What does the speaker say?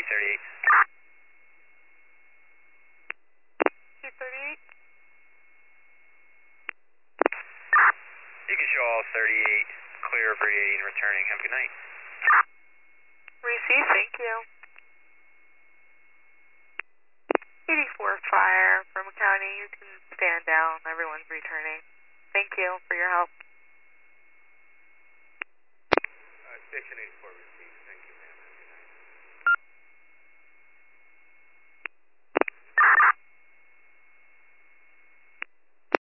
238. 238. You can show all 38, clear over 80 and returning. Have a good night. Receive, thank you. 84 Fire from County, you can stand down. Everyone's returning. Thank you for your help. Station 84 received, thank you.